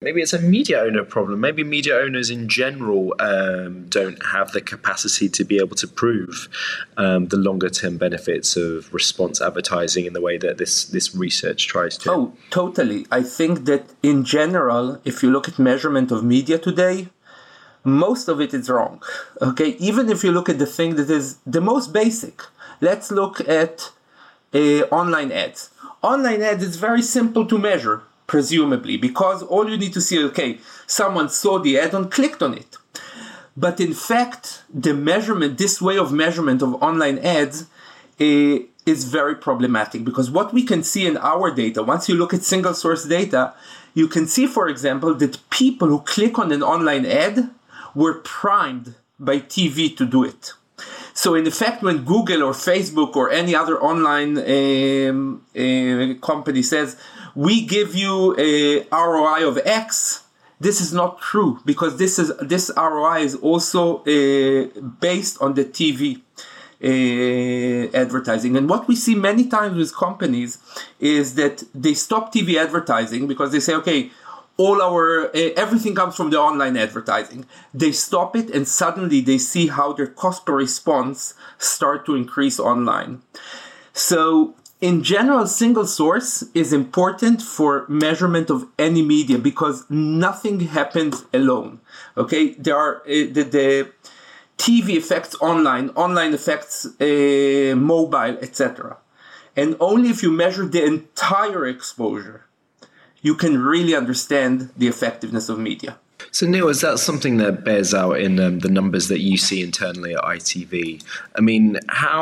maybe it's a media owner problem. Maybe media owners in general don't have the capacity to be able to prove the longer term benefits of response advertising in the way that this research tries to. Oh, totally. I think that in general, if you look at measurement of media today, most of it is wrong. Okay, even if you look at the thing that is the most basic, let's look at online ads. Online ads is very simple to measure, presumably, because all you need to see, okay, someone saw the ad and clicked on it. But in fact, the measurement, this way of measurement of online ads is very problematic, because what we can see in our data, once you look at single source data, you can see, for example, that people who click on an online ad were primed by TV to do it. So in effect, when Google or Facebook or any other online company says, we give you a ROI of X, this is not true, because this ROI is also based on the TV advertising. And what we see many times with companies is that they stop TV advertising because they say, okay, all our everything comes from the online advertising. They stop it, and suddenly they see how their cost per response start to increase online. So in general, single source is important for measurement of any media, because nothing happens alone. Okay, there are the TV affects online affects mobile, etc. And only if you measure the entire exposure, you can really understand the effectiveness of media. So Neil, is that something that bears out in the numbers that you see internally at ITV? I mean,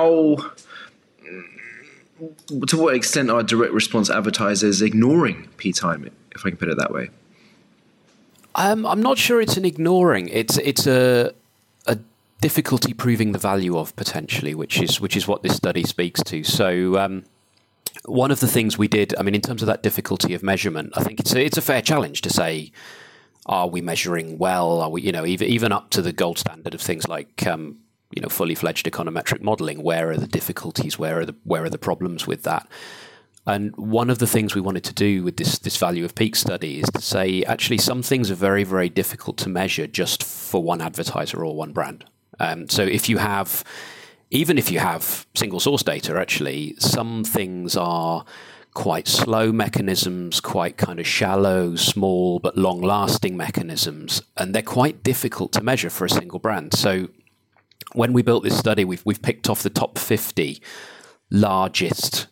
to what extent are direct response advertisers ignoring P-time, if I can put it that way? I'm not sure it's an ignoring. It's a difficulty proving the value of, potentially, which is what this study speaks to. So one of the things we did, I mean, in terms of that difficulty of measurement, I think it's a fair challenge to say, are we measuring well? Are we, even up to the gold standard of things like fully fledged econometric modeling? Where are the difficulties? Where are the problems with that? And one of the things we wanted to do with this value of peak study is to say, actually, some things are very, very difficult to measure just for one advertiser or one brand. So even if you have single source data, actually, some things are quite slow mechanisms, quite kind of shallow, small, but long-lasting mechanisms, and they're quite difficult to measure for a single brand. So when we built this study, we've picked off the top 50 largest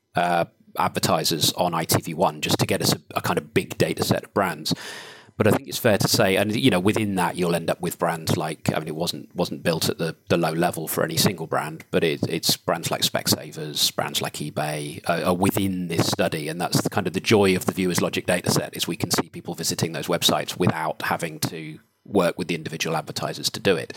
advertisers on ITV1 just to get us a kind of big data set of brands. But I think it's fair to say, and within that you'll end up with brands like, I mean, it wasn't built at the low level for any single brand, but it's brands like Specsavers, brands like eBay are within this study, and that's kind of the joy of the Viewers Logic data set, is we can see people visiting those websites without having to work with the individual advertisers to do it.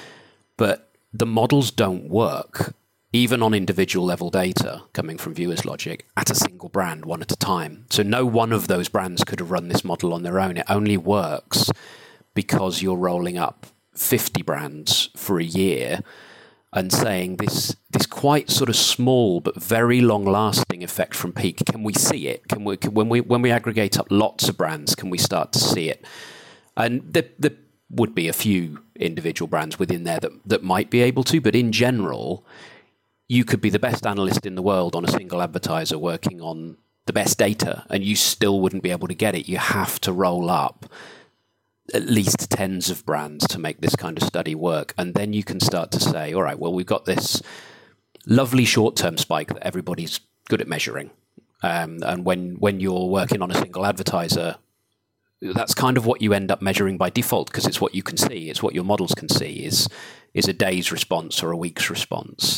But the models don't work, even on individual level data coming from Viewers Logic, at a single brand, one at a time. So no one of those brands could have run this model on their own. It only works because you're rolling up 50 brands for a year and saying this quite sort of small but very long-lasting effect from peak. Can we see it? When we aggregate up lots of brands, can we start to see it? And there would be a few individual brands within there that might be able to, but in general, you could be the best analyst in the world on a single advertiser working on the best data, and you still wouldn't be able to get it. You have to roll up at least tens of brands to make this kind of study work. And then you can start to say, all right, well, we've got this lovely short-term spike that everybody's good at measuring. And when you're working on a single advertiser, that's kind of what you end up measuring by default, because it's what you can see. It's what your models can see is a day's response or a week's response.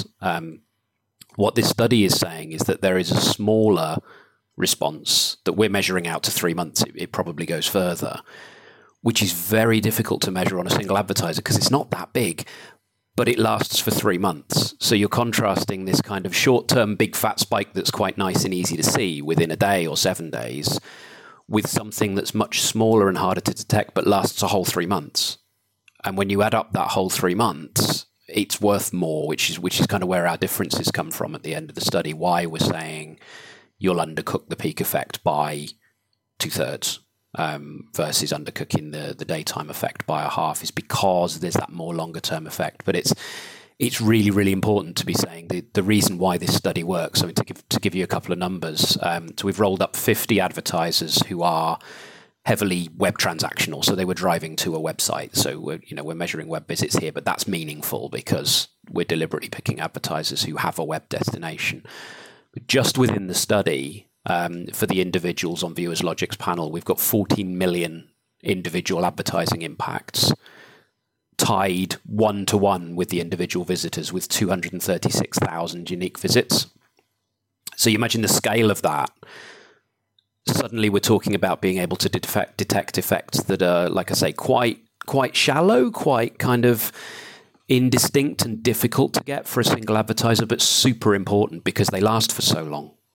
What this study is saying is that there is a smaller response that we're measuring out to 3 months. It probably goes further, which is very difficult to measure on a single advertiser because it's not that big, but it lasts for 3 months. So you're contrasting this kind of short-term big fat spike that's quite nice and easy to see within a day or 7 days with something that's much smaller and harder to detect but lasts a whole 3 months. And when you add up that whole 3 months, it's worth more, which is kind of where our differences come from at the end of the study, why we're saying you'll undercook the peak effect by 2/3. versus undercooking the daytime effect by a half is because there's that more longer term effect. But it's really, really important to be saying the reason why this study works. I mean, to give you a couple of numbers, so we've rolled up 50 advertisers who are heavily web transactional, so they were driving to a website. So we're measuring web visits here, but that's meaningful because we're deliberately picking advertisers who have a web destination. But just within the study, for the individuals on Viewers Logic's panel, we've got 14 million individual advertising impacts tied 1-to-1 with the individual visitors, with 236,000 unique visits. So you imagine the scale of that. Suddenly we're talking about being able to detect effects that are, like I say, quite shallow, quite kind of indistinct and difficult to get for a single advertiser, but super important because they last for so long.